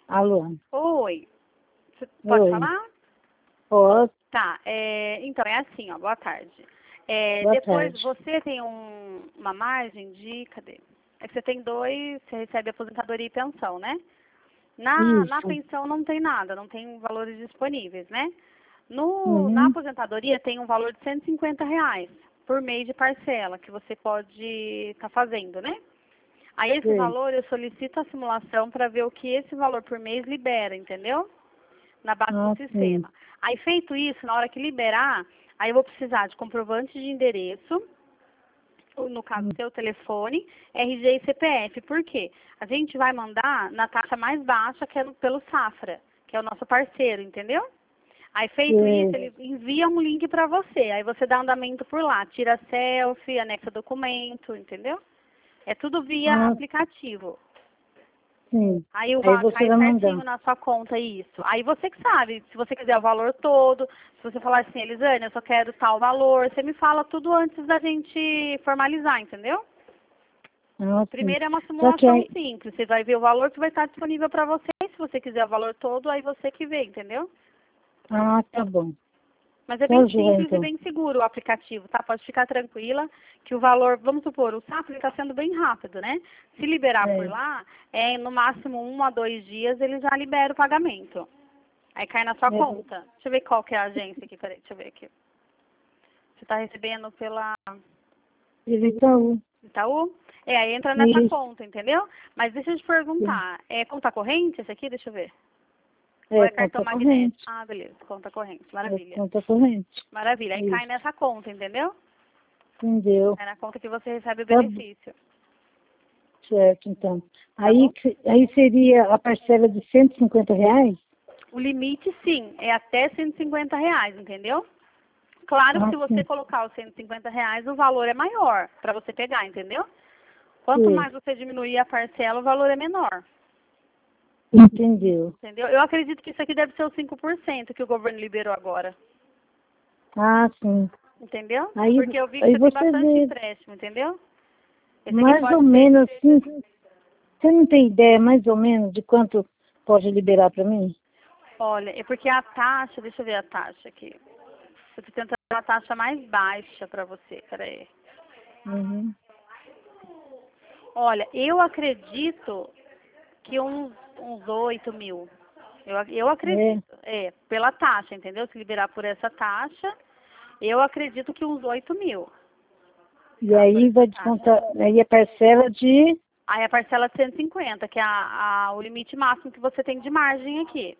Alô? Oi. Você pode Oi. falar? Posso? Tá. Então, é assim, ó. Boa tarde. Boa Depois, tarde. você tem uma margem de... Cadê? É que você tem dois... Você recebe aposentadoria e pensão, né? Na Isso. pensão não tem nada, não tem valores disponíveis, né? Na Uhum. aposentadoria tem um valor de R$ 150 por mês de parcela que você pode estar fazendo, né? Aí esse Sei. valor eu solicito a simulação para ver o que esse valor por mês libera, entendeu? Na base do Ah, sim. sistema. Aí feito isso, na hora que liberar, aí eu vou precisar de comprovante de endereço, ou no caso seu telefone, RG e CPF. Por quê? A gente vai mandar na taxa mais baixa, que é pelo Safra, que é o nosso parceiro, entendeu? Aí feito isso, Sei. ele envia um link para você. Aí você dá andamento por lá, tira selfie, anexa documento, entendeu? É tudo via Ah, aplicativo. sim. Aí Aí vai você cair vai certinho mandar. na sua conta isso. Aí você que sabe, se você quiser o valor todo, se você falar assim, Elisane, eu só quero tal valor, você me fala tudo antes da gente formalizar, entendeu? Ah, sim. Primeiro é uma Só que simulação aí... simples, você vai ver o valor que vai estar disponível para você. Se você quiser o valor todo, aí você que vê, entendeu? Ah, tá bom. Mas é Tá bem joia, simples e então. bem seguro o aplicativo, tá? Pode ficar tranquila que o valor, vamos supor, o SAP está sendo bem rápido, né? Se liberar por É. lá, no máximo 1 a 2 dias ele já libera o pagamento. Aí cai na sua É. conta. Deixa eu ver qual que é a agência aqui, peraí, deixa eu ver aqui. Você está recebendo pela Itaú. Itaú? Aí entra nessa Isso. conta, entendeu? Mas deixa eu te Sim. perguntar, é conta corrente esse aqui? Deixa eu ver. Ou É é cartão conta magnético? corrente. Ah, beleza, conta corrente, É maravilha. conta corrente. Maravilha, aí cai Isso. nessa conta, entendeu? Entendeu? É na conta que você recebe o Tá benefício, certo, então. tá bom? Aí seria a parcela de R$ 150? O limite, sim, é até R$ 150, entendeu? Claro que Ah, se você sim. colocar os R$ 150, o valor é maior para você pegar, entendeu? Quanto Sei. mais você diminuir a parcela, o valor é menor, Entendeu? entendeu? Eu acredito que isso aqui deve ser os 5% que o governo liberou agora, Ah, sim. entendeu? Aí, Porque eu vi que aí você tem você bastante vê empréstimo, entendeu? Esse aqui mais ou pode ser... menos assim. Você não tem ideia mais ou menos de quanto pode liberar para mim? Olha, é porque a taxa, deixa eu ver a taxa aqui. Eu tô tentando uma taxa mais baixa para você, peraí. Uhum. Olha, eu acredito que uns 8 mil. Eu É. acredito, pela taxa, entendeu? Se liberar por essa taxa, eu acredito que uns 8 mil, E tá? Por aí essa vai taxa. descontar, aí a parcela de, Aí a parcela de 150, que é o limite máximo que você tem de margem aqui.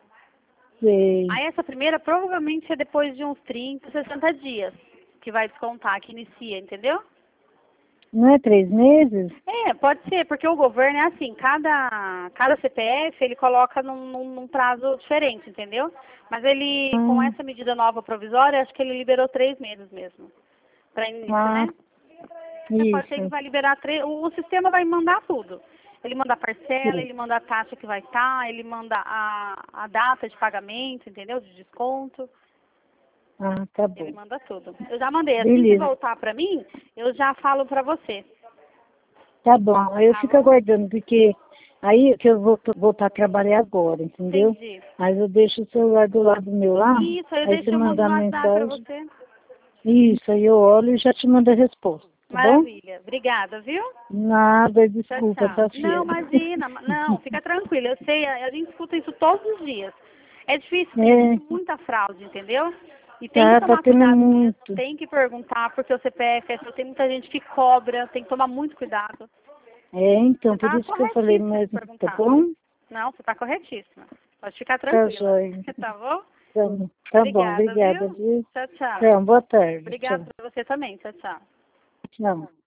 sei, Aí essa primeira provavelmente é depois de uns 30, 60 dias que vai descontar, que inicia, entendeu? não é 3 meses? Pode ser, porque o governo é assim, cada CPF ele coloca num prazo diferente, entendeu? Mas ele, com Ah, essa medida nova provisória, acho que ele liberou 3 meses mesmo, para início, ah, né? Pode ser que isso. vai liberar o sistema vai mandar tudo. Ele manda a parcela, Sim. ele manda a taxa que vai estar, ele manda a data de pagamento, entendeu? De desconto. Ah, tá Ele bom. manda tudo. Eu já mandei. Assim que Beleza. voltar para mim, eu já falo para você. Tá bom. Aí eu Tá fico bom? aguardando, porque aí que eu vou voltar a trabalhar agora, entendeu? Entendi. Mas eu deixo o celular do lado meu lá, Isso, eu aí você deixo no mandar WhatsApp para mensagem. você. Isso, aí eu olho e já te mando a resposta, tá bom? Maravilha. Obrigada, viu? Nada, Tchau, desculpa, tchau. tá Não, filha? imagina. Não, fica tranquila. Eu sei, a gente escuta isso todos os dias. É difícil, tem É, muita fraude, entendeu? E tem que tá tomar tendo cuidado mesmo, muito. tem que perguntar, porque o CPF, tem muita gente que cobra, tem que tomar muito cuidado. É, Você então, por está isso que eu falei, corretíssima de mas tá perguntar. bom? Não, você está corretíssima. Pode ficar Tá tranquila. jóia. Tá bom? Tá, tá bom, Obrigada, obrigada, viu? viu? Tchau, tchau. Então, boa tarde. Obrigada Tchau. para você também. Tchau, tchau. Tchau.